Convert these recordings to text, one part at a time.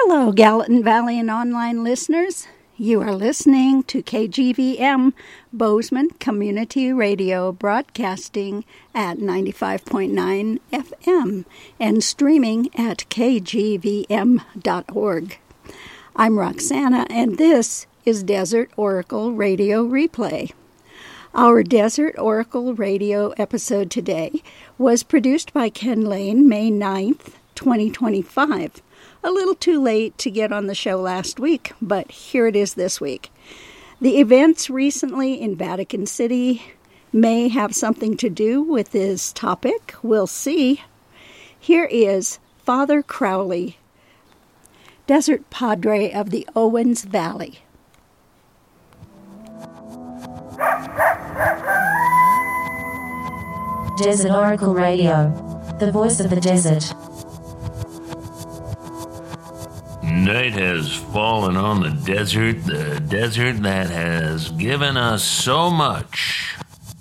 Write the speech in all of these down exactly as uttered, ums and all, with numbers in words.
Hello, Gallatin Valley and online listeners. You are listening to K G V M, Bozeman Community Radio, broadcasting at ninety-five point nine F M and streaming at k g v m dot org. I'm Roxana, and this is Desert Oracle Radio Replay. Our Desert Oracle Radio episode today was produced by Ken Lane, May ninth, twenty twenty-five. A little too late to get on the show last week, but here it is this week. The events recently in Vatican City may have something to do with this topic. We'll see. Here is Father Crowley, Desert Padre of the Owens Valley. Desert Oracle Radio, the voice of the desert. Night has fallen on the desert, the desert that has given us so much.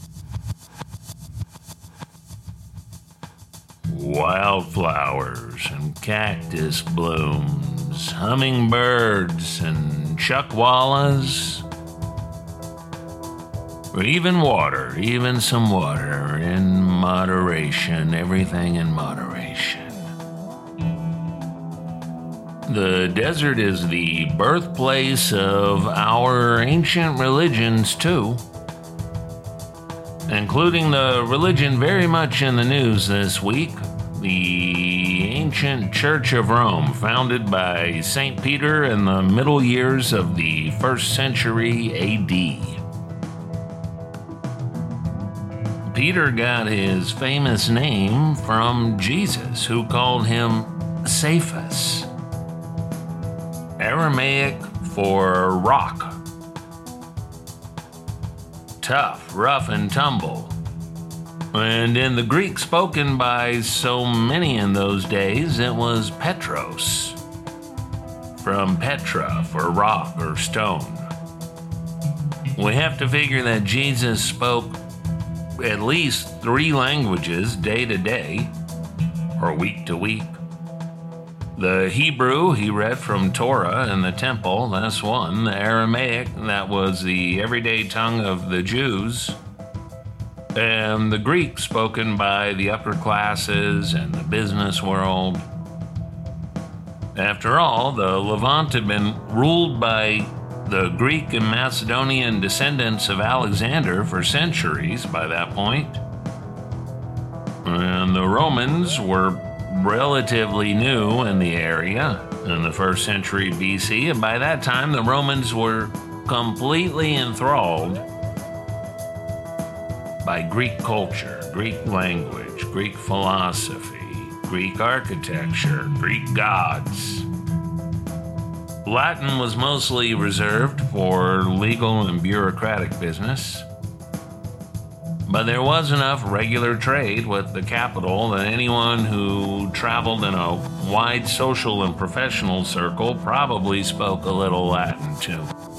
Wildflowers and cactus blooms, hummingbirds and chuckwallas, or even water, even some water in moderation, everything in moderation. The desert is the birthplace of our ancient religions, too, including the religion very much in the news this week, the ancient Church of Rome, founded by Saint Peter in the middle years of the first century A D. Peter got his famous name from Jesus, who called him Cephas, Aramaic for rock. Tough, rough, and tumble. And in the Greek spoken by so many in those days, it was Petros, from Petra for rock or stone. We have to figure that Jesus spoke at least three languages day to day, or week to week. The Hebrew he read from Torah in the temple, that's one. The Aramaic, that was the everyday tongue of the Jews. And the Greek spoken by the upper classes and the business world. After all, the Levant had been ruled by the Greek and Macedonian descendants of Alexander for centuries by that point. And the Romans were relatively new in the area in the first century B C, and by that time the Romans were completely enthralled by Greek culture, Greek language, Greek philosophy, Greek architecture, Greek gods. Latin was mostly reserved for legal and bureaucratic business, but there was enough regular trade with the capital that anyone who traveled in a wide social and professional circle probably spoke a little Latin too.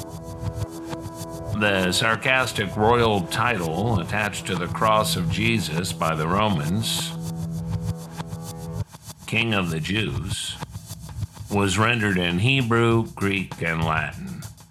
The sarcastic royal title attached to the cross of Jesus by the Romans, King of the Jews, was rendered in Hebrew, Greek, and Latin.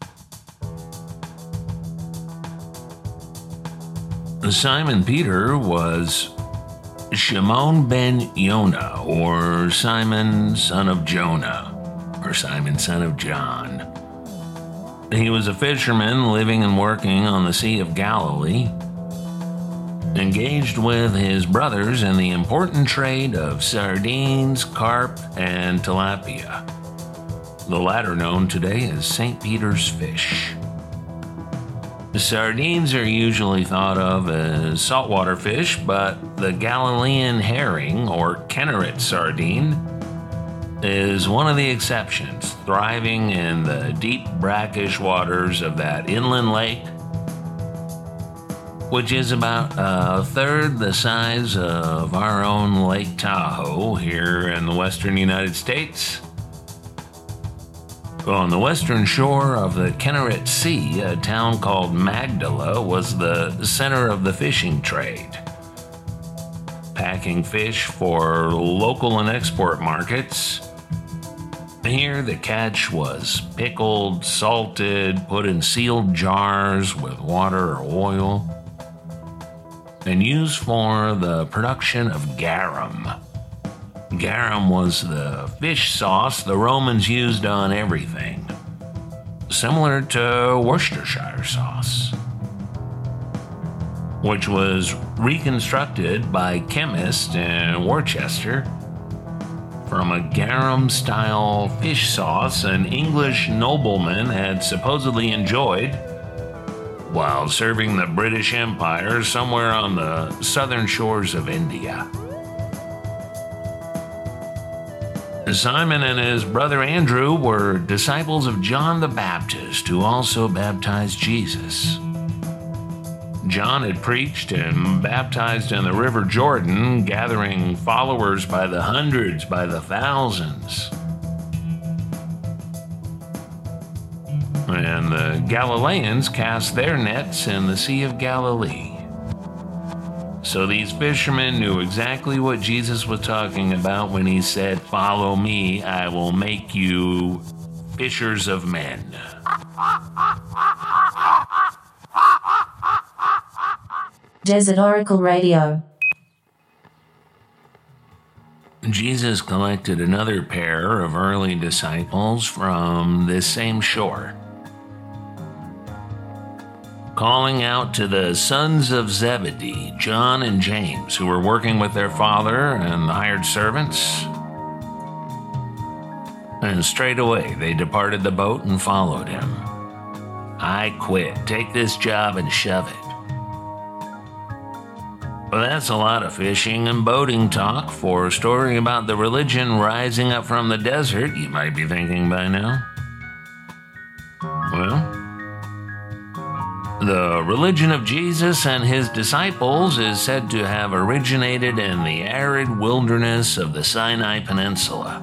Simon Peter was Shimon ben Yonah, or Simon son of Jonah, or Simon son of John. He was a fisherman living and working on the Sea of Galilee, engaged with his brothers in the important trade of sardines, carp, and tilapia, the latter known today as Saint Peter's fish. Sardines are usually thought of as saltwater fish, but the Galilean herring, or Kinneret sardine, is one of the exceptions, thriving in the deep brackish waters of that inland lake, which is about a third the size of our own Lake Tahoe here in the western United States. On the western shore of the Kinneret Sea, a town called Magdala was the center of the fishing trade, packing fish for local and export markets Here the catch was pickled, salted, put in sealed jars with water or oil, and used for the production of garum. Garum was the fish sauce the Romans used on everything, similar to Worcestershire sauce, which was reconstructed by chemists in Worcester from a garum-style fish sauce an English nobleman had supposedly enjoyed while serving the British Empire somewhere on the southern shores of India. Simon and his brother Andrew were disciples of John the Baptist, who also baptized Jesus. John had preached and baptized in the River Jordan, gathering followers by the hundreds, by the thousands. And the Galileans cast their nets in the Sea of Galilee. So these fishermen knew exactly what Jesus was talking about when he said, "Follow me, I will make you fishers of men." Desert Oracle Radio. Jesus collected another pair of early disciples from this same shore, calling out to the sons of Zebedee, John and James, who were working with their father and the hired servants. And straightway they departed the boat and followed him. "I quit. Take this job and shove it." Well, that's a lot of fishing and boating talk for a story about the religion rising up from the desert, you might be thinking by now. Well, the religion of Jesus and his disciples is said to have originated in the arid wilderness of the Sinai Peninsula,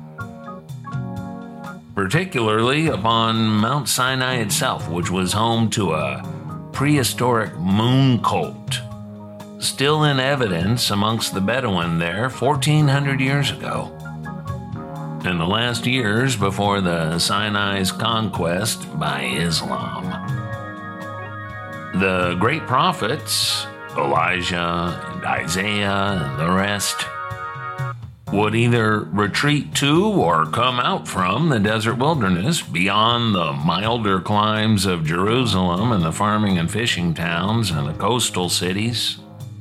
particularly upon Mount Sinai itself, which was home to a prehistoric moon cult, still in evidence amongst the Bedouin there fourteen hundred years ago. In the last years before the Sinai's conquest by Islam. The great prophets, Elijah and Isaiah and the rest, would either retreat to or come out from the desert wilderness beyond the milder climes of Jerusalem and the farming and fishing towns and the coastal cities.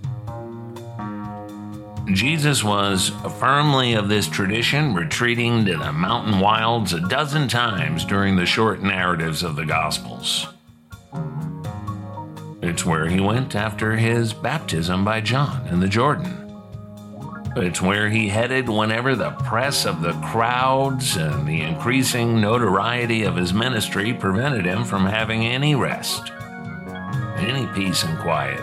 Jesus was firmly of this tradition, retreating to the mountain wilds a dozen times during the short narratives of the Gospels. It's where he went after his baptism by John in the Jordan. It's where he headed whenever the press of the crowds and the increasing notoriety of his ministry prevented him from having any rest, any peace and quiet,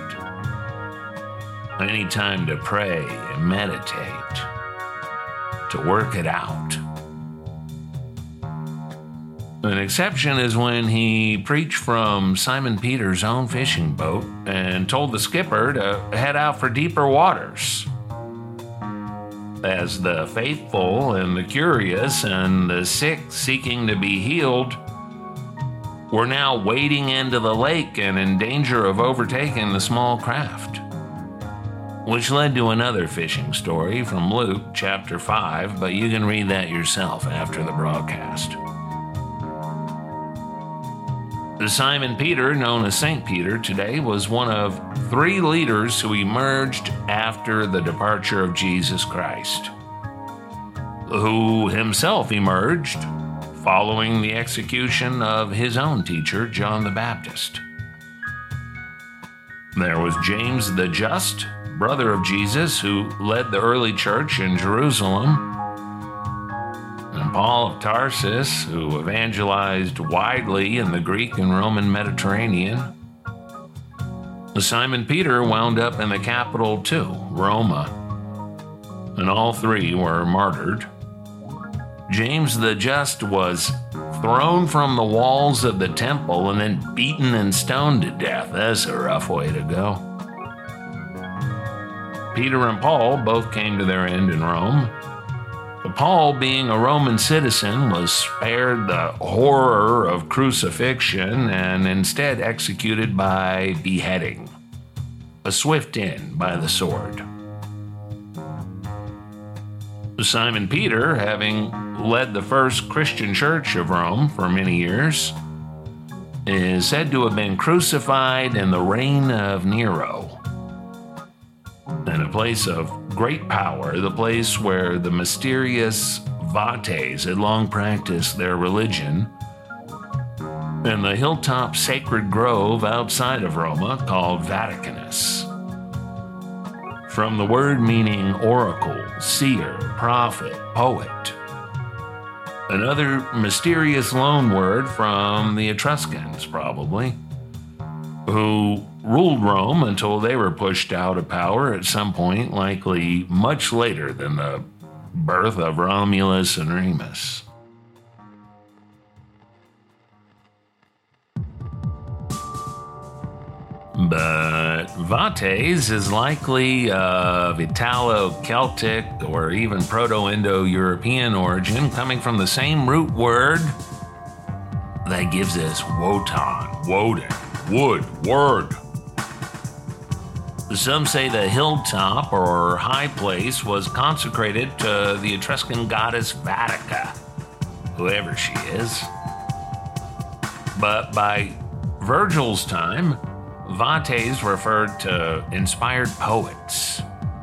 any time to pray and meditate, to work it out. An exception is when he preached from Simon Peter's own fishing boat and told the skipper to head out for deeper waters, as the faithful and the curious and the sick seeking to be healed were now wading into the lake and in danger of overtaking the small craft. Which led to another fishing story from Luke chapter five, but you can read that yourself after the broadcast. Simon Peter, known as Saint Peter today, was one of three leaders who emerged after the departure of Jesus Christ, who himself emerged following the execution of his own teacher, John the Baptist. There was James the Just, brother of Jesus, who led the early church in Jerusalem, and Paul of Tarsus, who evangelized widely in the Greek and Roman Mediterranean. Simon Peter wound up in the capital too, Roma, and all three were martyred. James the Just was thrown from the walls of the temple and then beaten and stoned to death. That's a rough way to go. Peter and Paul both came to their end in Rome, Paul, being a Roman citizen, was spared the horror of crucifixion and instead executed by beheading, a swift end by the sword. Simon Peter, having led the first Christian church of Rome for many years, is said to have been crucified in the reign of Nero. In a place of great power, the place where the mysterious Vates had long practiced their religion, in the hilltop sacred grove outside of Roma called Vaticanus. From the word meaning oracle, seer, prophet, poet. Another mysterious loan word from the Etruscans, probably, who ruled Rome until they were pushed out of power at some point, likely much later than the birth of Romulus and Remus. But Vates is likely of Italo-Celtic or even Proto-Indo-European origin, coming from the same root word that gives us Wotan, Woden, wood, word. Some say the hilltop or high place was consecrated to the Etruscan goddess Vatica, whoever she is. But by Virgil's time, Vates referred to inspired poets.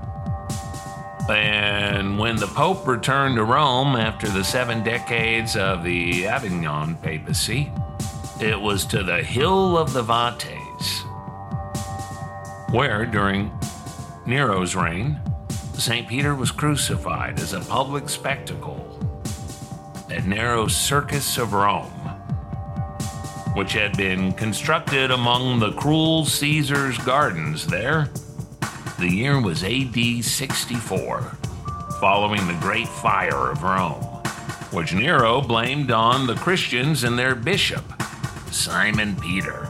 And when the Pope returned to Rome after the seven decades of the Avignon papacy, it was to the Hill of the Vates, where during Nero's reign, Saint Peter was crucified as a public spectacle at Nero's Circus of Rome, which had been constructed among the cruel Caesar's gardens there. The year was A D sixty-four, following the Great Fire of Rome, which Nero blamed on the Christians and their bishop, Simon Peter.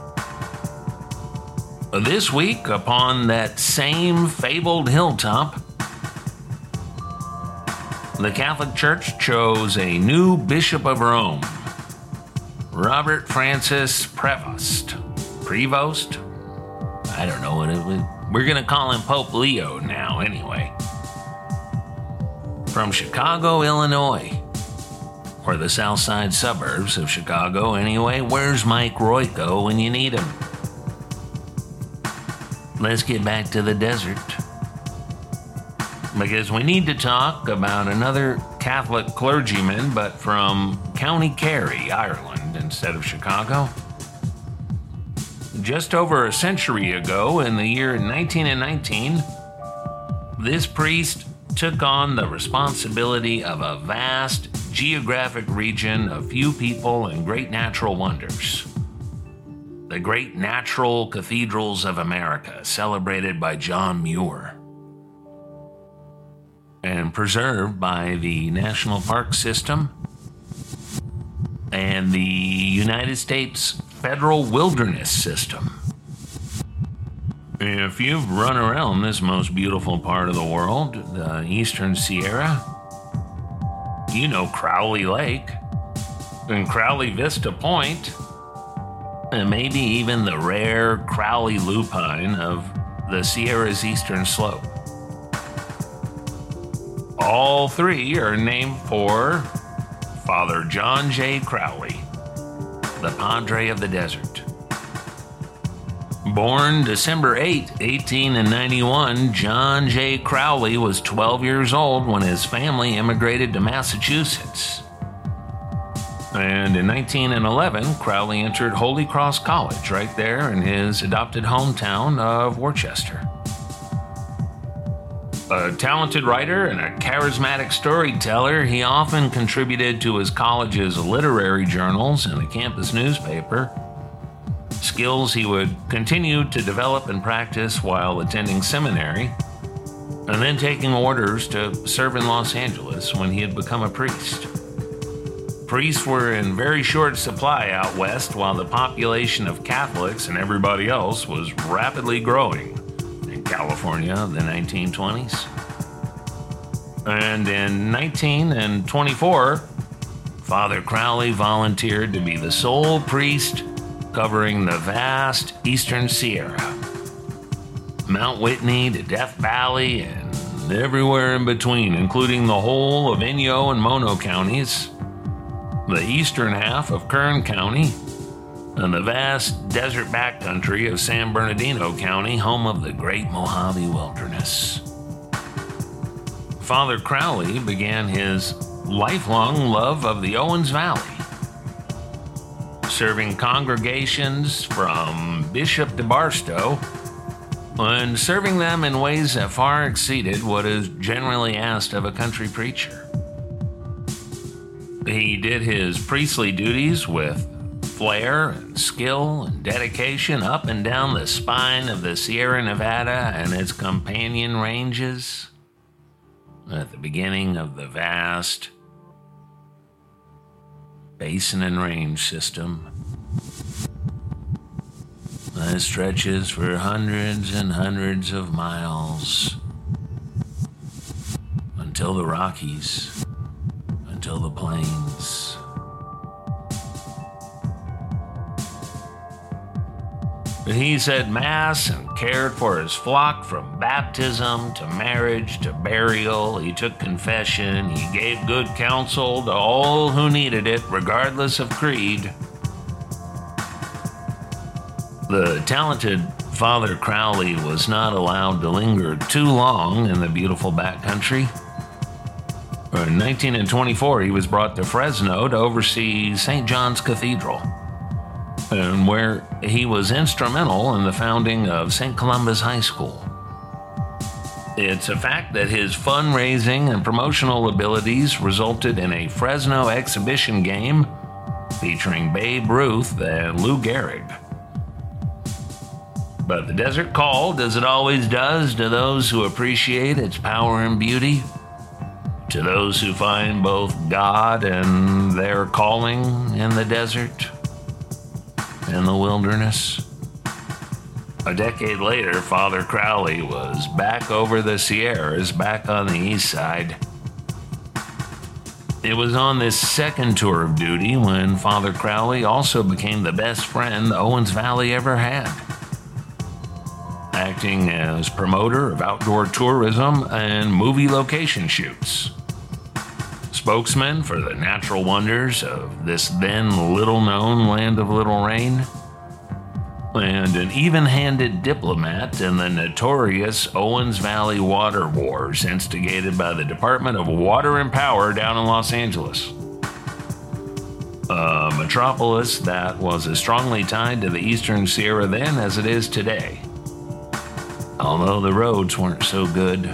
This week, upon that same fabled hilltop, the Catholic Church chose a new Bishop of Rome, Robert Francis Prevost. Prevost? I don't know what it was. We're going to call him Pope Leo now, anyway. From Chicago, Illinois, or the south side suburbs of Chicago, anyway. Where's Mike Royko when you need him? Let's get back to the desert, because we need to talk about another Catholic clergyman, but from County Kerry, Ireland, instead of Chicago. Just over a century ago, in the year nineteen nineteen, this priest took on the responsibility of a vast geographic region of few people and great natural wonders. The Great Natural Cathedrals of America, celebrated by John Muir, and preserved by the National Park System and the United States Federal Wilderness System. If you've run around this most beautiful part of the world, the Eastern Sierra, you know Crowley Lake and Crowley Vista Point, and maybe even the rare Crowley lupine of the Sierra's eastern slope. All three are named for Father John J. Crowley, the Padre of the Desert. Born December eighth, eighteen ninety-one, John J. Crowley was twelve years old when his family immigrated to Massachusetts. And in nineteen eleven, Crowley entered Holy Cross College right there in his adopted hometown of Worcester. A talented writer and a charismatic storyteller, he often contributed to his college's literary journals and the campus newspaper, skills he would continue to develop and practice while attending seminary, and then taking orders to serve in Los Angeles when he had become a priest. Priests were in very short supply out west, while the population of Catholics and everybody else was rapidly growing in California in the nineteen twenties. And in nineteen twenty-four, Father Crowley volunteered to be the sole priest covering the vast eastern Sierra, Mount Whitney to Death Valley and everywhere in between, including the whole of Inyo and Mono counties, the eastern half of Kern County, and the vast desert backcountry of San Bernardino County, home of the Great Mojave Wilderness. Father Crowley began his lifelong love of the Owens Valley, serving congregations from Bishop to Barstow, and serving them in ways that far exceeded what is generally asked of a country preacher. He did his priestly duties with flair and skill and dedication up and down the spine of the Sierra Nevada and its companion ranges at the beginning of the vast Basin and Range system that stretches for hundreds and hundreds of miles until the Rockies, until the plains. He said Mass and cared for his flock from baptism to marriage to burial. He took confession. He gave good counsel to all who needed it, regardless of creed. The talented Father Crowley was not allowed to linger too long in the beautiful backcountry. In nineteen twenty-four, he was brought to Fresno to oversee Saint John's Cathedral, and where he was instrumental in the founding of Saint Columba's High School. It's a fact that his fundraising and promotional abilities resulted in a Fresno exhibition game featuring Babe Ruth and Lou Gehrig. But the desert called, as it always does, to those who appreciate its power and beauty, to those who find both God and their calling in the desert and the wilderness. A decade later, Father Crowley was back over the Sierras, back on the east side. It was on this second tour of duty when Father Crowley also became the best friend the Owens Valley ever had, acting as promoter of outdoor tourism and movie location shoots, spokesman for the natural wonders of this then little-known land of little rain, and an even-handed diplomat in the notorious Owens Valley water wars instigated by the Department of Water and Power down in Los Angeles, a metropolis that was as strongly tied to the eastern Sierra then as it is today, although the roads weren't so good.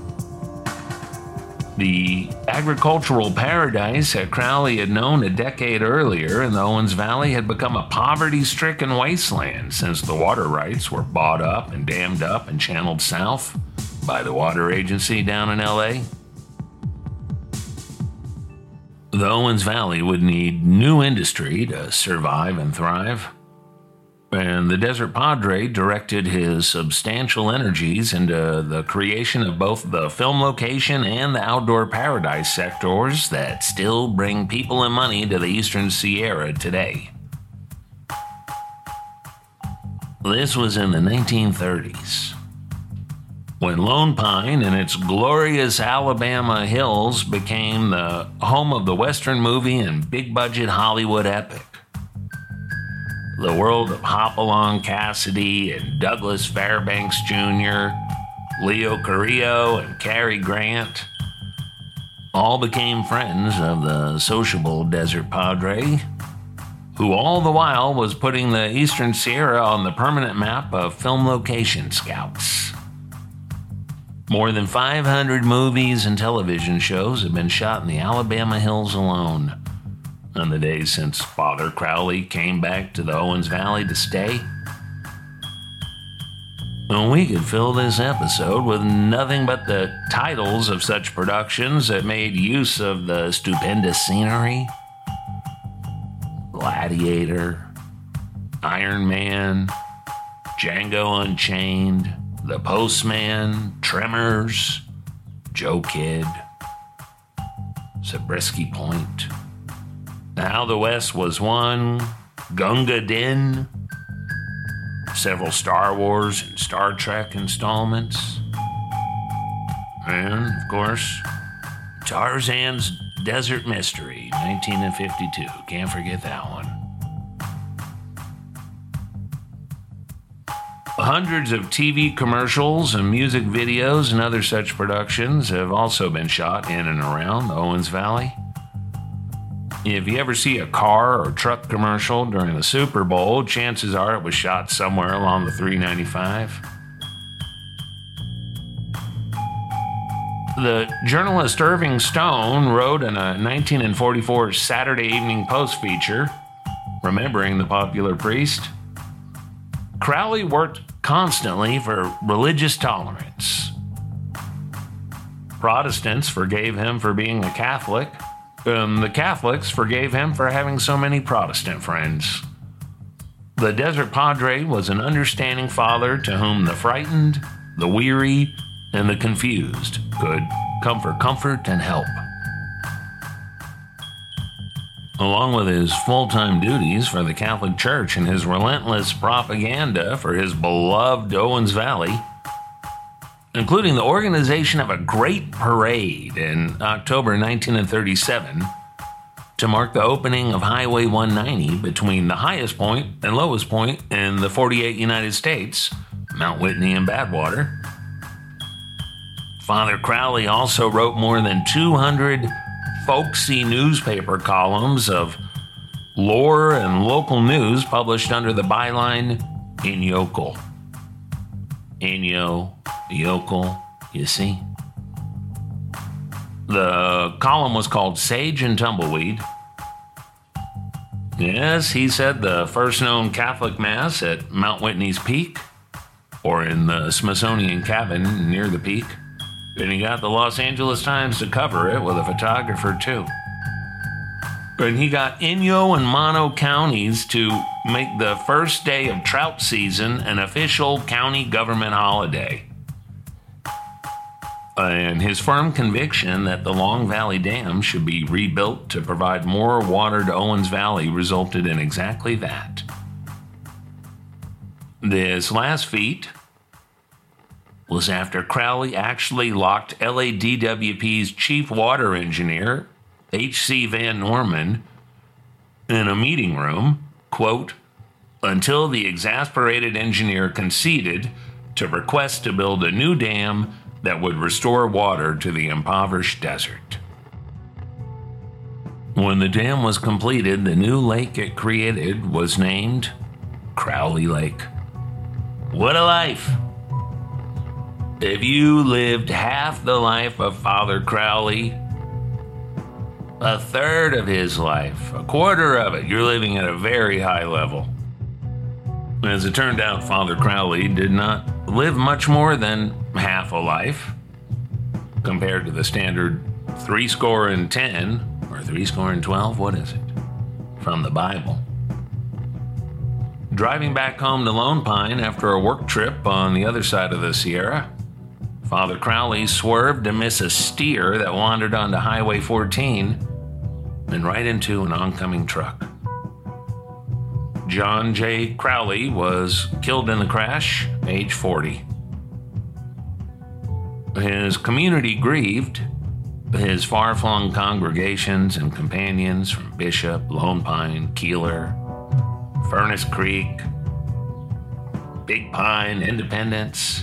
The agricultural paradise that Crowley had known a decade earlier in the Owens Valley had become a poverty-stricken wasteland since the water rights were bought up and dammed up and channeled south by the water agency down in L A. The Owens Valley would need new industry to survive and thrive, and the Desert Padre directed his substantial energies into the creation of both the film location and the outdoor paradise sectors that still bring people and money to the eastern Sierra today. This was in the nineteen thirties, when Lone Pine and its glorious Alabama hills became the home of the Western movie and big-budget Hollywood epic. The world of Hopalong Cassidy and Douglas Fairbanks Junior, Leo Carrillo and Cary Grant all became friends of the sociable Desert Padre, who all the while was putting the Eastern Sierra on the permanent map of film location scouts. More than five hundred movies and television shows have been shot in the Alabama hills alone in the days since Father Crowley came back to the Owens Valley to stay. And we could fill this episode with nothing but the titles of such productions that made use of the stupendous scenery: Gladiator, Iron Man, Django Unchained, The Postman, Tremors, Joe Kidd, Zabriskie Point, How the West Was Won, Gunga Din, several Star Wars and Star Trek installments, and, of course, Tarzan's Desert Mystery, nineteen fifty-two. Can't forget that one. Hundreds of T V commercials and music videos and other such productions have also been shot in and around the Owens Valley. If you ever see a car or truck commercial during the Super Bowl, chances are it was shot somewhere along the three ninety-five. The journalist Irving Stone wrote in a nineteen forty-four Saturday Evening Post feature, remembering the popular priest, Crowley worked constantly for religious tolerance. Protestants forgave him for being a Catholic, and the Catholics forgave him for having so many Protestant friends. The Desert Padre was an understanding father to whom the frightened, the weary, and the confused could come for comfort and help. Along with his full-time duties for the Catholic Church and his relentless propaganda for his beloved Owens Valley, including the organization of a great parade in October nineteen thirty-seven to mark the opening of Highway one ninety between the highest point and lowest point in the forty-eight United States, Mount Whitney and Badwater. Father Crowley also wrote more than two hundred folksy newspaper columns of lore and local news published under the byline In Yokel. Inyo, yokel, you see? The column was called Sage and Tumbleweed. Yes, he said the first known Catholic Mass at Mount Whitney's peak, or in the Smithsonian cabin near the peak. And he got the Los Angeles Times to cover it with a photographer, too. And he got Inyo and Mono counties to make the first day of trout season an official county government holiday. And his firm conviction that the Long Valley Dam should be rebuilt to provide more water to Owens Valley resulted in exactly that. This last feat was after Crowley actually locked L A D W P's chief water engineer, H C Van Norman, in a meeting room, quote, until the exasperated engineer conceded to request to build a new dam that would restore water to the impoverished desert. When the dam was completed, the new lake it created was named Crowley Lake. What a life! If you lived half the life of Father Crowley, a third of his life, a quarter of it, you're living at a very high level. As it turned out, Father Crowley did not live much more than half a life compared to the standard three score and ten, or three score and twelve, what is it, from the Bible. Driving back home to Lone Pine after a work trip on the other side of the Sierra, Father Crowley swerved to miss a steer that wandered onto Highway fourteen and right into an oncoming truck. John J. Crowley was killed in the crash, age forty. His community grieved. His far-flung congregations and companions from Bishop, Lone Pine, Keeler, Furnace Creek, Big Pine, Independence,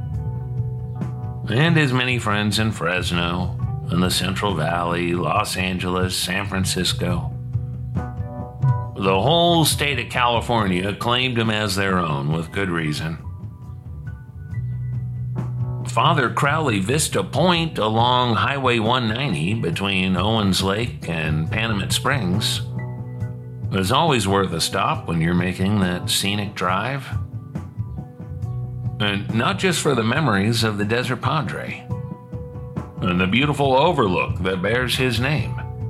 and his many friends in Fresno, in the Central Valley, Los Angeles, San Francisco. The whole state of California claimed him as their own, with good reason. Father Crowley Vista Point along Highway one ninety between Owens Lake and Panamint Springs is always worth a stop when you're making that scenic drive. And not just for the memories of the Desert Padre and the beautiful overlook that bears his name.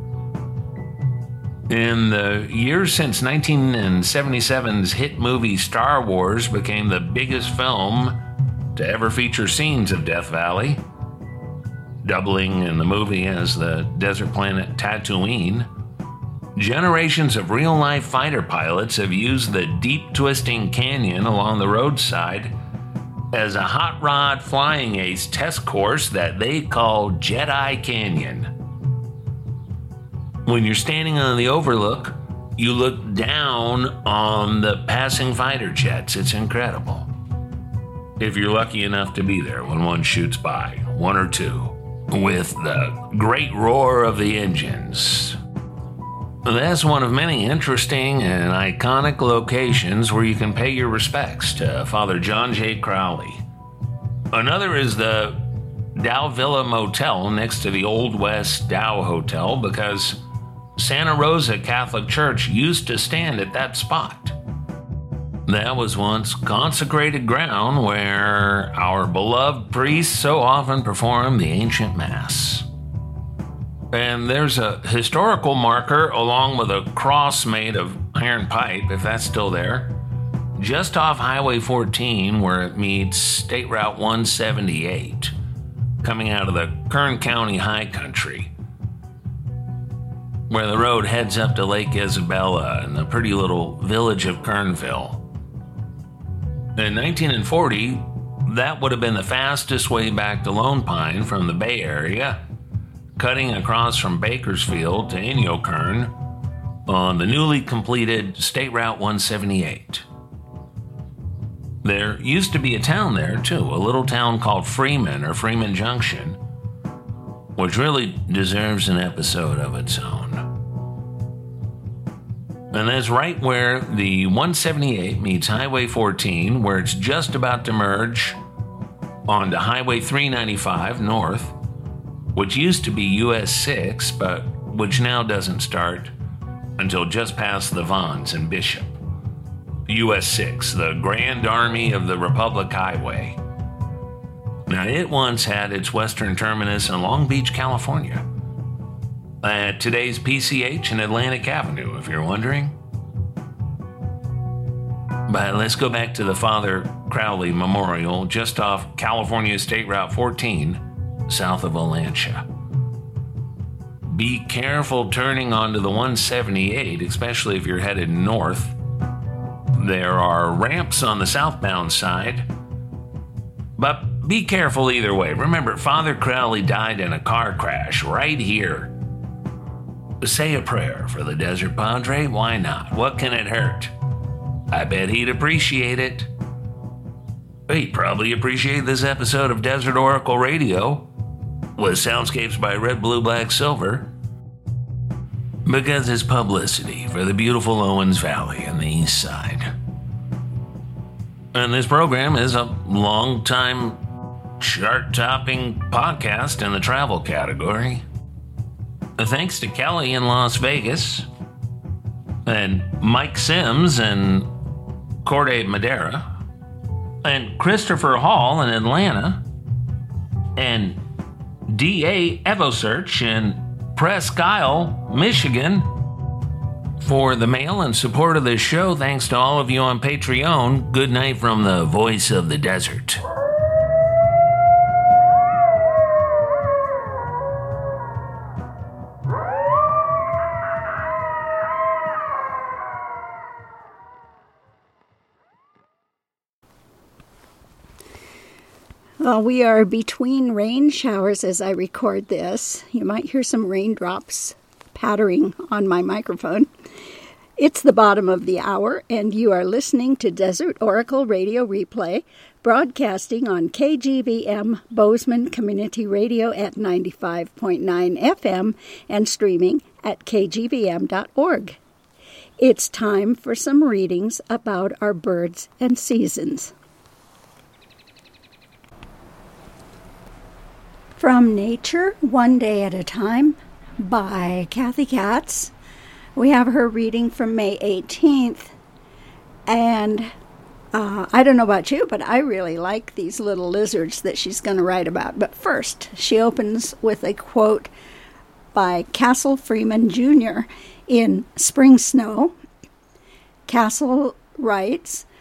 In the years since nineteen seventy-seven's hit movie Star Wars became the biggest film to ever feature scenes of Death Valley, doubling in the movie as the desert planet Tatooine, generations of real-life fighter pilots have used the deep twisting canyon along the roadside as a hot rod flying ace test course that they call Jedi Canyon. When you're standing on the overlook, you look down on the passing fighter jets. It's incredible. If you're lucky enough to be there when one shoots by, one or two, with the great roar of the engines. That's one of many interesting and iconic locations where you can pay your respects to Father John J. Crowley. Another is the Dow Villa Motel next to the Old West Dow Hotel, because Santa Rosa Catholic Church used to stand at that spot. That was once consecrated ground where our beloved priests so often performed the ancient Mass. And there's a historical marker along with a cross made of iron pipe, if that's still there, just off Highway fourteen where it meets State Route one seventy-eight, coming out of the Kern County High Country, where the road heads up to Lake Isabella and the pretty little village of Kernville. In nineteen forty, that would have been the fastest way back to Lone Pine from the Bay Area, cutting across from Bakersfield to Inyokern on the newly completed State Route one seventy-eight. There used to be a town there, too, a little town called Freeman or Freeman Junction, which really deserves an episode of its own. And that's right where the one seventy-eight meets Highway fourteen, where it's just about to merge onto Highway three ninety-five north, which used to be U S six, but which now doesn't start until just past the Vons and Bishop. U S six, the Grand Army of the Republic Highway. Now, it once had its western terminus in Long Beach, California, at today's P C H and Atlantic Avenue, if you're wondering. But let's go back to the Father Crowley Memorial, just off California State Route fourteen, south of Olancha. Be careful turning onto the one seventy-eight, especially if you're headed north. There are ramps on the southbound side, but be careful either way. Remember, Father Crowley died in a car crash right here. Say a prayer for the Desert Padre, why not? What can it hurt? I bet he'd appreciate it. He'd probably appreciate this episode of Desert Oracle Radio with soundscapes by Red, Blue, Black, Silver, because it's publicity for the beautiful Owens Valley and the East Side. And this program is a long-time chart-topping podcast in the travel category. Thanks to Kelly in Las Vegas, and Mike Sims in Corte Madera, and Christopher Hall in Atlanta, and D A EvoSearch in Presque Isle, Michigan, for the mail and support of this show. Thanks to all of you on Patreon. Good night from the voice of the desert. Well, we are between rain showers as I record this. You might hear some raindrops pattering on my microphone. It's the bottom of the hour, and you are listening to Desert Oracle Radio Replay, broadcasting on K G V M Bozeman Community Radio at ninety-five point nine F M and streaming at K G V M dot org. It's time for some readings about our birds and seasons. From Nature, One Day at a Time, by Kathy Katz. We have her reading from May eighteenth, and uh, I don't know about you, but I really like these little lizards that she's going to write about. But first, she opens with a quote by Castle Freeman Junior in Spring Snow. Castle writes,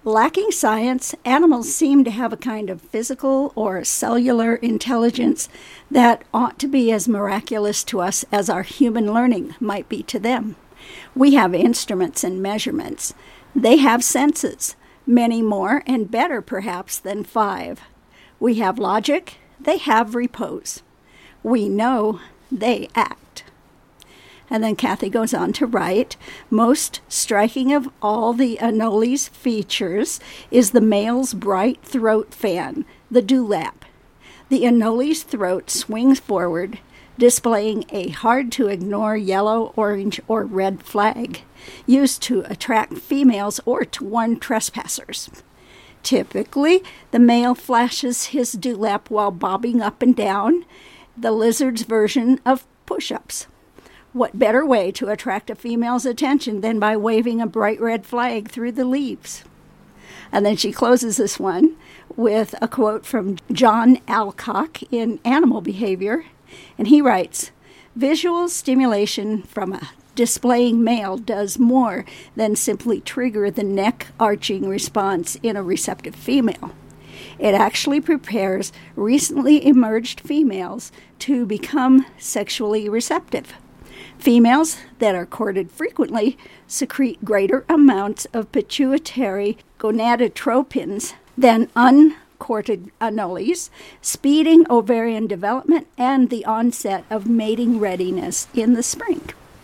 Lacking science, animals seem to have a kind of physical or cellular intelligence that ought to be as miraculous to us as our human learning might be to them. We have instruments and measurements. They have senses, many more and better perhaps than five. We have logic, they have repose. We know, they act. And then Kathy goes on to write, most striking of all the anoles' features is the male's bright throat fan, the dewlap. The anoles' throat swings forward, displaying a hard-to-ignore yellow, orange, or red flag, used to attract females or to warn trespassers. Typically, the male flashes his dewlap while bobbing up and down, the lizard's version of push-ups. What better way to attract a female's attention than by waving a bright red flag through the leaves? And then she closes this one with a quote from John Alcock in Animal Behavior, and he writes, visual stimulation from a displaying male does more than simply trigger the neck-arching response in a receptive female. It actually prepares recently emerged females to become sexually receptive. Females that are courted frequently secrete greater amounts of pituitary gonadotropins than uncourted anoles, speeding ovarian development and the onset of mating readiness in the spring.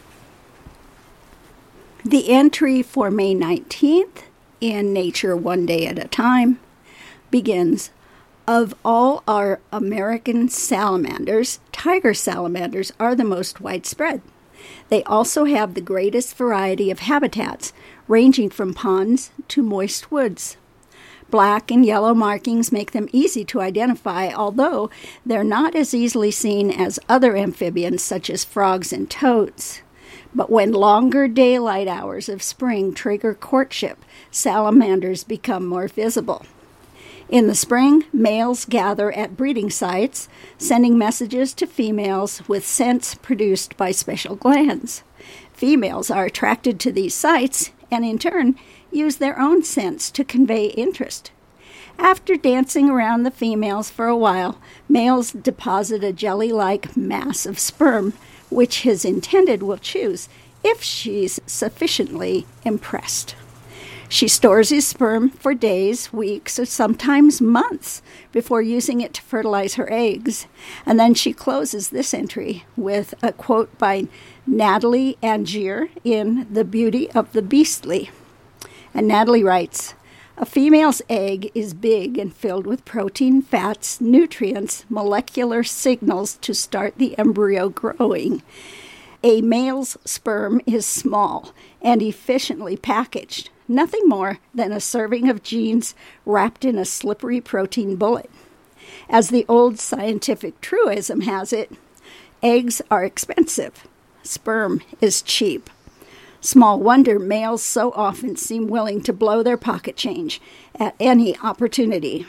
The entry for May nineteenth in Nature One Day at a Time begins, of all our American salamanders, tiger salamanders are the most widespread. They also have the greatest variety of habitats, ranging from ponds to moist woods. Black and yellow markings make them easy to identify, although they're not as easily seen as other amphibians such as frogs and toads. But when longer daylight hours of spring trigger courtship, salamanders become more visible. In the spring, males gather at breeding sites, sending messages to females with scents produced by special glands. Females are attracted to these sites and, in turn, use their own scents to convey interest. After dancing around the females for a while, males deposit a jelly-like mass of sperm, which his intended will choose if she's sufficiently impressed. She stores his sperm for days, weeks, or sometimes months before using it to fertilize her eggs. And then she closes this entry with a quote by Natalie Angier in The Beauty of the Beastly. And Natalie writes, a female's egg is big and filled with protein, fats, nutrients, molecular signals to start the embryo growing. A male's sperm is small and efficiently packaged, nothing more than a serving of genes wrapped in a slippery protein bullet. As the old scientific truism has it, eggs are expensive, sperm is cheap. Small wonder males so often seem willing to blow their pocket change at any opportunity.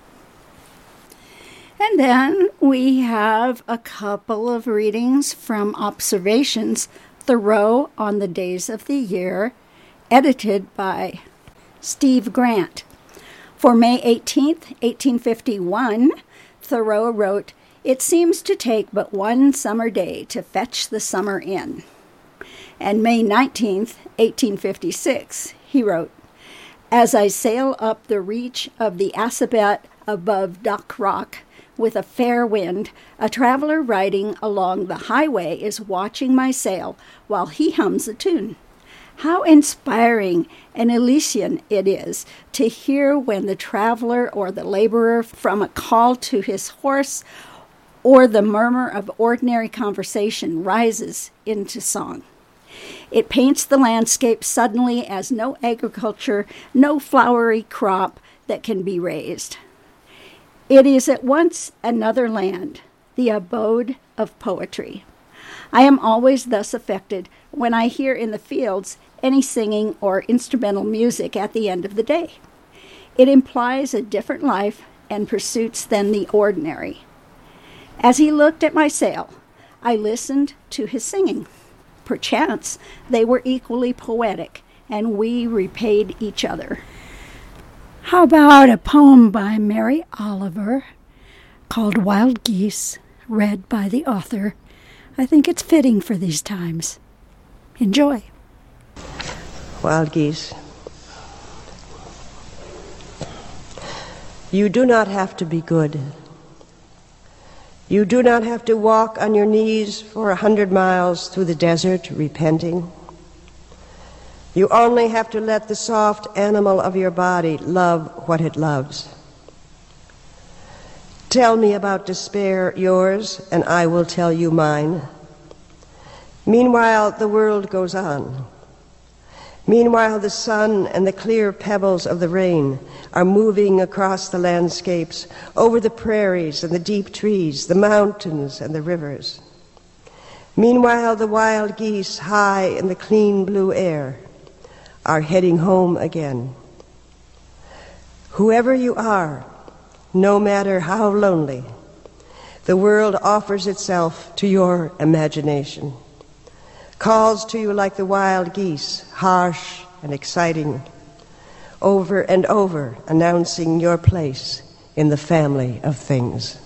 And then we have a couple of readings from Observations, Thoreau on the Days of the Year, edited by Steve Grant. For May eighteenth, eighteen fifty-one, Thoreau wrote, "It seems to take but one summer day to fetch the summer in." And May nineteenth, eighteen fifty-six, he wrote, "As I sail up the reach of the Assabet above Dock Rock with a fair wind, a traveler riding along the highway is watching my sail while he hums a tune. How inspiring and Elysian it is to hear when the traveler or the laborer from a call to his horse or the murmur of ordinary conversation rises into song. It paints the landscape suddenly as no agriculture, no flowery crop that can be raised. It is at once another land, the abode of poetry. I am always thus affected when I hear in the fields any singing or instrumental music at the end of the day. It implies a different life and pursuits than the ordinary. As he looked at my sail, I listened to his singing. Perchance they were equally poetic, and we repaid each other." How about a poem by Mary Oliver called Wild Geese, read by the author? I think it's fitting for these times. Enjoy. Wild geese. You do not have to be good. You do not have to walk on your knees for a hundred miles through the desert repenting. You only have to let the soft animal of your body love what it loves. Tell me about despair, yours, and I will tell you mine. Meanwhile, the world goes on. Meanwhile, the sun and the clear pebbles of the rain are moving across the landscapes, over the prairies and the deep trees, the mountains and the rivers. Meanwhile, the wild geese, high in the clean blue air, are heading home again. Whoever you are, no matter how lonely, the world offers itself to your imagination, calls to you like the wild geese, harsh and exciting, over and over announcing your place in the family of things.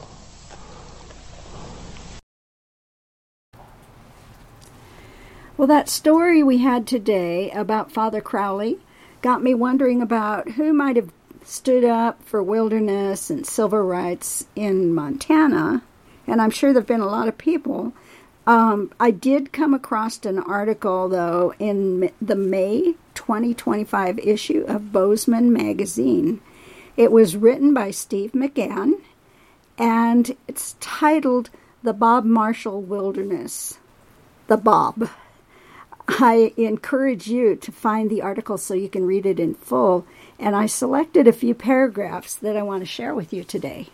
Well, that story we had today about Father Crowley got me wondering about who might have stood up for wilderness and civil rights in Montana, and I'm sure there have been a lot of people. Um, I did come across an article, though, in the May twenty twenty-five issue of Bozeman magazine. It was written by Steve McGann, and it's titled The Bob Marshall Wilderness. The Bob. I encourage you to find the article so you can read it in full, and I selected a few paragraphs that I want to share with you today.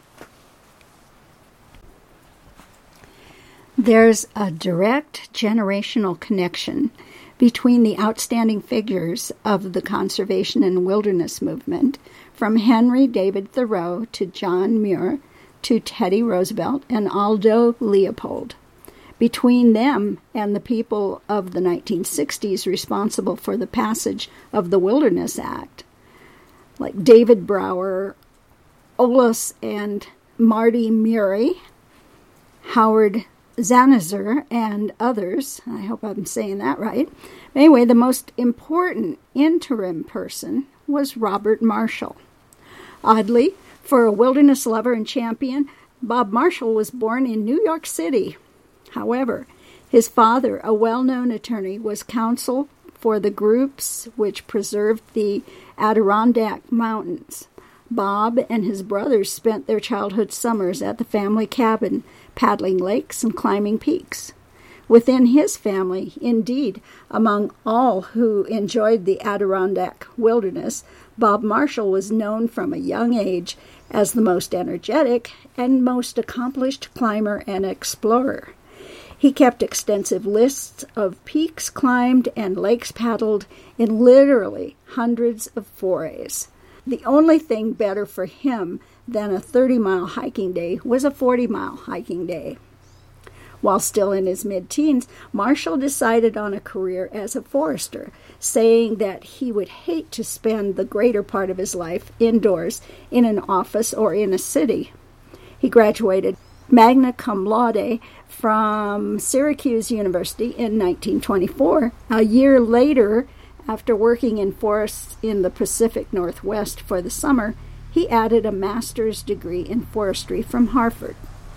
There's a direct generational connection between the outstanding figures of the conservation and wilderness movement, from Henry David Thoreau to John Muir to Teddy Roosevelt and Aldo Leopold. Between them and the people of the nineteen sixties responsible for the passage of the Wilderness Act, like David Brower, Olaus and Marty Murray, Howard Zahnizer, and others. I hope I'm saying that right. Anyway, the most important interim person was Robert Marshall. Oddly, for a wilderness lover and champion, Bob Marshall was born in New York City. However, his father, a well-known attorney, was counsel for the groups which preserved the Adirondack Mountains. Bob and his brothers spent their childhood summers at the family cabin, paddling lakes and climbing peaks. Within his family, indeed, among all who enjoyed the Adirondack wilderness, Bob Marshall was known from a young age as the most energetic and most accomplished climber and explorer. He kept extensive lists of peaks climbed and lakes paddled in literally hundreds of forays. The only thing better for him than a thirty-mile hiking day was a forty-mile hiking day. While still in his mid-teens, Marshall decided on a career as a forester, saying that he would hate to spend the greater part of his life indoors in an office or in a city. He graduated magna cum laude from Syracuse University in nineteen twenty-four. A year later, after working in forests in the Pacific Northwest for the summer, he added a master's degree in forestry from Harvard.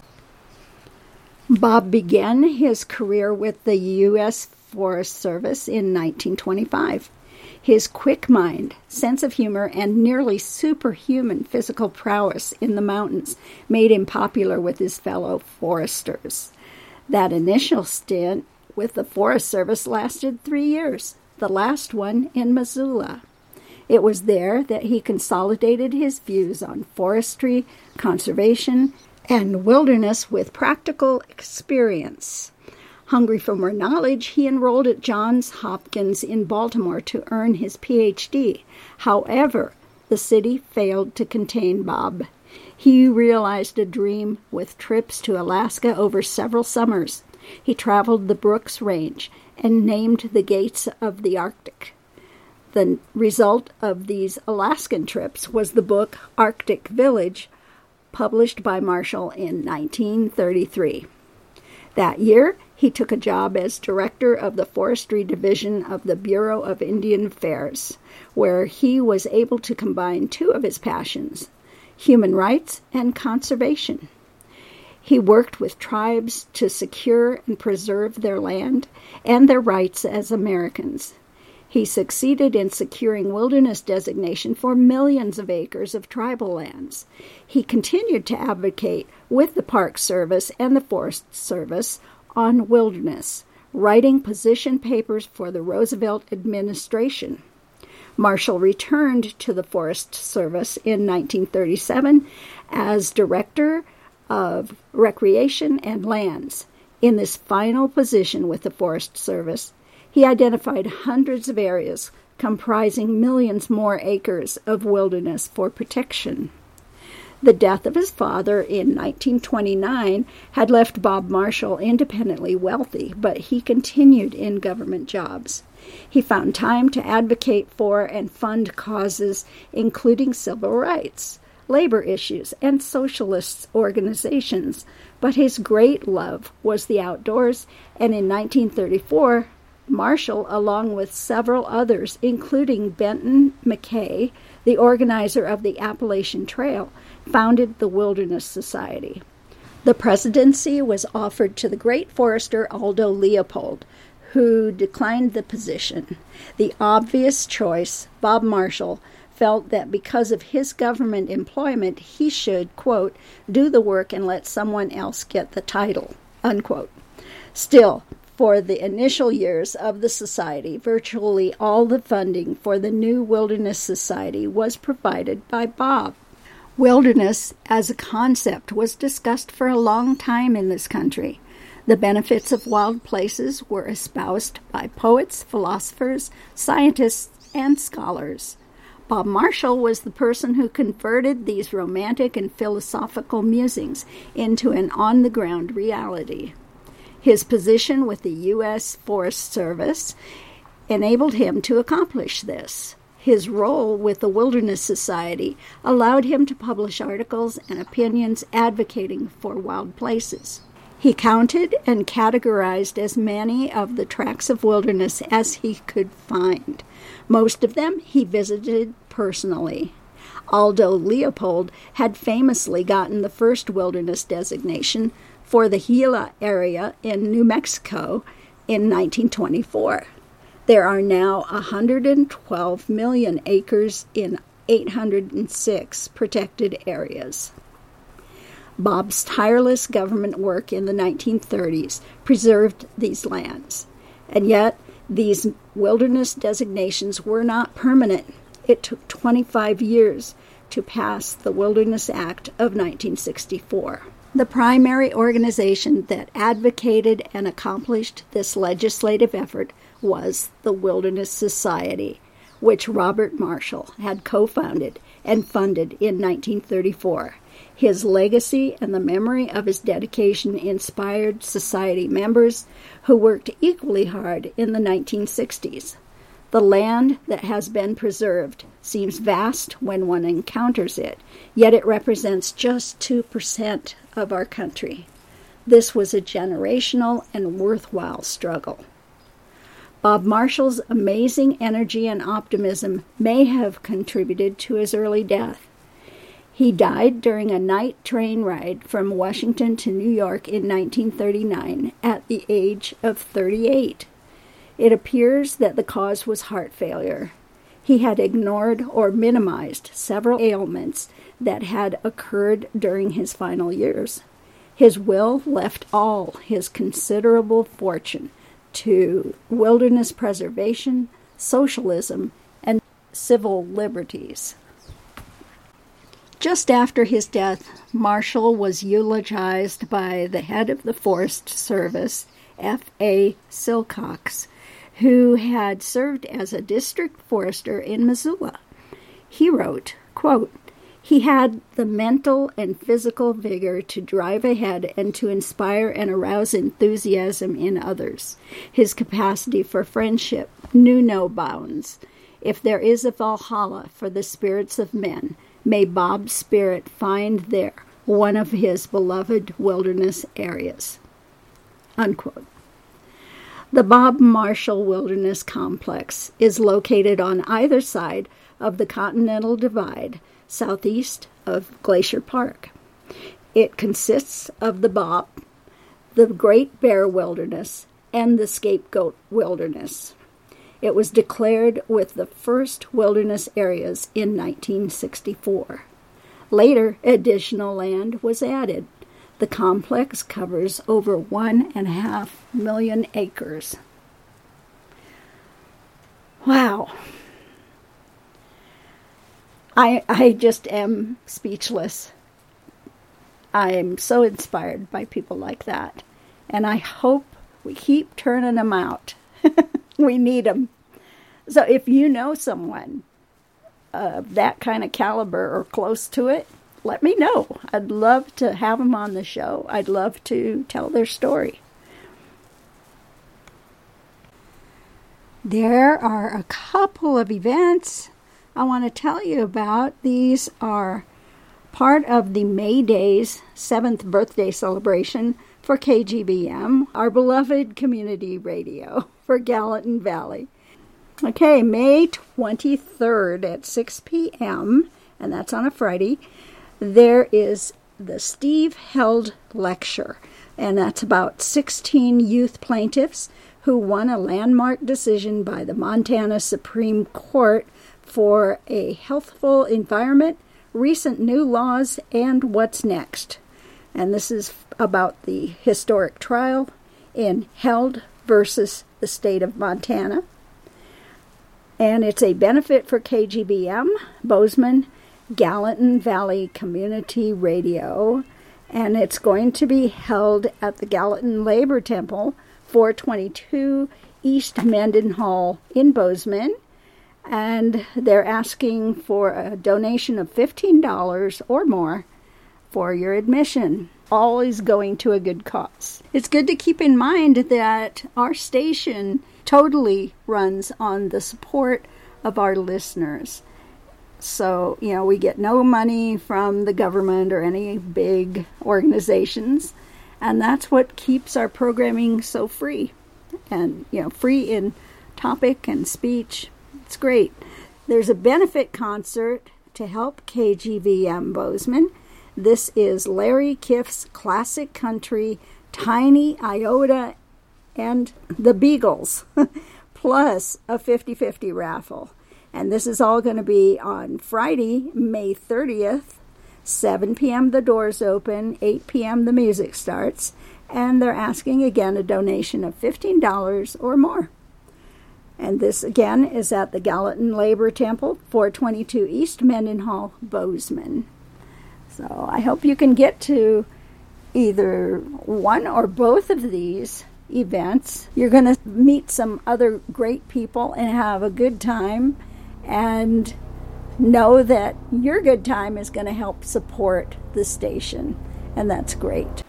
Bob began his career with the U S Forest Service in nineteen twenty-five. His quick mind, sense of humor, and nearly superhuman physical prowess in the mountains made him popular with his fellow foresters. That initial stint with the Forest Service lasted three years, the last one in Missoula. It was there that he consolidated his views on forestry, conservation, and wilderness with practical experience. Hungry for more knowledge, he enrolled at Johns Hopkins in Baltimore to earn his P H D. However, the city failed to contain Bob. He realized a dream with trips to Alaska over several summers. He traveled the Brooks Range and named the gates of the Arctic. The result of these Alaskan trips was the book Arctic Village, published by Marshall in nineteen thirty-three. That year, he took a job as director of the Forestry Division of the Bureau of Indian Affairs, where he was able to combine two of his passions, human rights and conservation. He worked with tribes to secure and preserve their land and their rights as Americans. He succeeded in securing wilderness designation for millions of acres of tribal lands. He continued to advocate with the Park Service and the Forest Service on wilderness, writing position papers for the Roosevelt administration. Marshall returned to the Forest Service in nineteen thirty-seven as Director of Recreation and Lands. In this final position with the Forest Service, he identified hundreds of areas comprising millions more acres of wilderness for protection. The death of his father in nineteen twenty-nine had left Bob Marshall independently wealthy, but he continued in government jobs. He found time to advocate for and fund causes including civil rights, labor issues, and socialist organizations, but his great love was the outdoors, and in nineteen thirty-four, Marshall, along with several others, including Benton McKay, the organizer of the Appalachian Trail, founded the Wilderness Society. The presidency was offered to the great forester Aldo Leopold, who declined the position. The obvious choice, Bob Marshall, felt that because of his government employment, he should, quote, do the work and let someone else get the title, unquote. Still, for the initial years of the society, virtually all the funding for the new Wilderness Society was provided by Bob. Wilderness as a concept was discussed for a long time in this country. The benefits of wild places were espoused by poets, philosophers, scientists, and scholars. Bob Marshall was the person who converted these romantic and philosophical musings into an on-the-ground reality. His position with the U S Forest Service enabled him to accomplish this. His role with the Wilderness Society allowed him to publish articles and opinions advocating for wild places. He counted and categorized as many of the tracts of wilderness as he could find. Most of them he visited personally. Aldo Leopold had famously gotten the first wilderness designation for the Gila area in New Mexico in nineteen twenty-four. There are now one hundred twelve million acres in eight hundred six protected areas. Bob's tireless government work in the nineteen thirties preserved these lands, and yet these wilderness designations were not permanent. It took twenty-five years to pass the Wilderness Act of nineteen sixty-four. The primary organization that advocated and accomplished this legislative effort was the Wilderness Society, which Robert Marshall had co-founded and funded in nineteen thirty-four. His legacy and the memory of his dedication inspired society members who worked equally hard in the nineteen sixties. The land that has been preserved seems vast when one encounters it, yet it represents just two percent of our country. This was a generational and worthwhile struggle. Bob Marshall's amazing energy and optimism may have contributed to his early death. He died during a night train ride from Washington to New York in nineteen thirty-nine at the age of thirty-eight. It appears that the cause was heart failure. He had ignored or minimized several ailments that had occurred during his final years. His will left all his considerable fortune to wilderness preservation, socialism, and civil liberties. Just after his death, Marshall was eulogized by the head of the Forest Service, F A Silcox, who had served as a district forester in Missoula. He wrote, quote, "He had the mental and physical vigor to drive ahead and to inspire and arouse enthusiasm in others. His capacity for friendship knew no bounds. If there is a Valhalla for the spirits of men, may Bob's spirit find there one of his beloved wilderness areas. Unquote. The Bob Marshall Wilderness Complex is located on either side of the Continental Divide, southeast of Glacier Park. It consists of the Bob, the Great Bear Wilderness, and the Scapegoat Wilderness. It was declared with the first wilderness areas in nineteen sixty-four. Later, additional land was added. The complex covers over one and a half million acres. Wow. I, I just am speechless. I'm so inspired by people like that. And I hope we keep turning them out. We need them. So if you know someone of that kind of caliber or close to it, let me know. I'd love to have them on the show. I'd love to tell their story. There are a couple of events I want to tell you about. These are part of the May Days seventh birthday celebration for K G V M, our beloved community radio for Gallatin Valley. Okay, May twenty-third at six p.m., and that's on a Friday, there is the Steve Held Lecture, and that's about sixteen youth plaintiffs who won a landmark decision by the Montana Supreme Court for a healthful environment, recent new laws, and what's next. And this is about the historic trial in Held versus the state of Montana. And it's a benefit for K G B M, Bozeman, Gallatin Valley Community Radio. And it's going to be held at the Gallatin Labor Temple, four twenty-two East Mendenhall in Bozeman. And they're asking for a donation of fifteen dollars or more for your admission. Always going to a good cause. It's good to keep in mind that our station totally runs on the support of our listeners. So, you know, we get no money from the government or any big organizations, and that's what keeps our programming so free. And, you know, free in topic and speech. It's great. There's a benefit concert to help K G V M Bozeman. This is Larry Kiff's Classic Country, Tiny Iota, and the Beagles, plus a fifty-fifty raffle. And this is all going to be on Friday, May thirtieth, seven p.m. the doors open, eight p.m. the music starts, and they're asking again a donation of fifteen dollars or more. And this again is at the Gallatin Labor Temple, four twenty-two East Mendenhall, Bozeman. So I hope you can get to either one or both of these events. You're going to meet some other great people and have a good time, and know that your good time is going to help support the station, and that's great.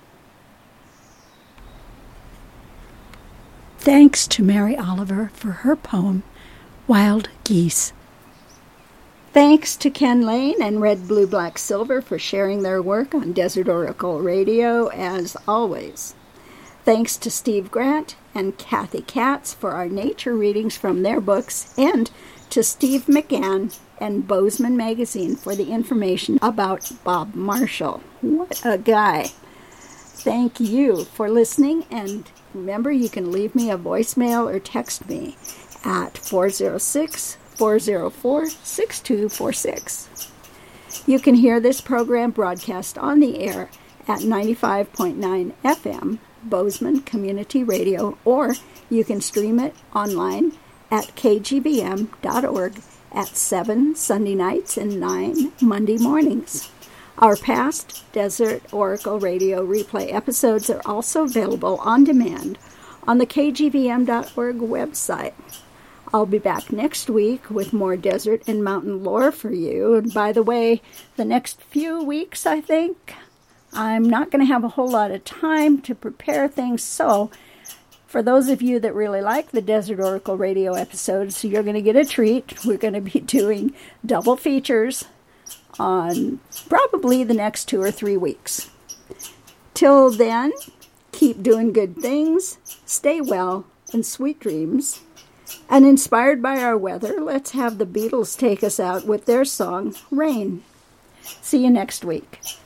Thanks to Mary Oliver for her poem, Wild Geese. Thanks to Ken Lane and Red, Blue, Black, Silver for sharing their work on Desert Oracle Radio, as always. Thanks to Steve Grant and Kathy Katz for our nature readings from their books, and to Steve McGann and Bozeman Magazine for the information about Bob Marshall. What a guy. Thank you for listening, and remember, you can leave me a voicemail or text me at four oh six, four oh four, six two four six. You can hear this program broadcast on the air at ninety-five point nine F M, Bozeman Community Radio, or you can stream it online at k g b m dot org at seven Sunday nights and nine Monday mornings. Our past Desert Oracle Radio replay episodes are also available on demand on the k g v m dot org website. I'll be back next week with more desert and mountain lore for you. And by the way, the next few weeks, I think, I'm not going to have a whole lot of time to prepare things, so For those of you that really like the Desert Oracle radio episodes, you're going to get a treat. We're going to be doing double features on probably the next two or three weeks. Till then, keep doing good things, stay well, and sweet dreams. And inspired by our weather, let's have the Beatles take us out with their song, Rain. See you next week.